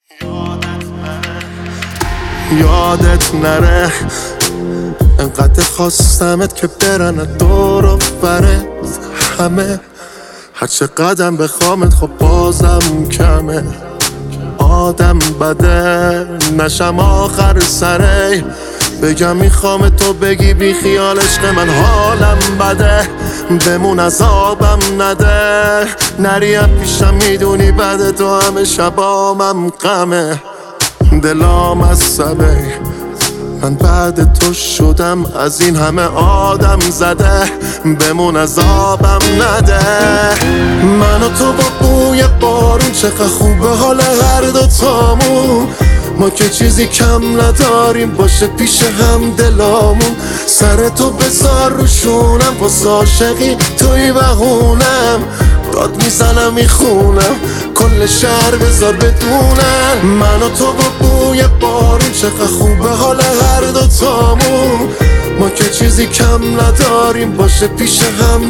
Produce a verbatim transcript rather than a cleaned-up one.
یادت نره انقدر خواستمت که برن دور و برت همه، هرچه قدم بخوامت خب بازم کمه. آدم بده نشم آخر سره بگم میخوام تو بگی بی خیال عشق من حالم بده، بمون عذابم نده، نری پیشم میدونی بده تو همه شبامم غمه. دلام عصبه من بعد تو شدم از این همه آدم زده، بمون عذابم نده. من و تو با بوی بارون چقدر خوبه حال هر دوتامون، ما که چیزی کم نداریم باشه پیش هم دلامون. سر تو بذار روشونم واسه عاشقی توی بهونم، داد میزنم میخونم کل شهر بذار بدونم. من و تو با بوی بارون چقدر خوبه حال هر دوتامون، ما که چیزی کم نداریم باشه پیش هم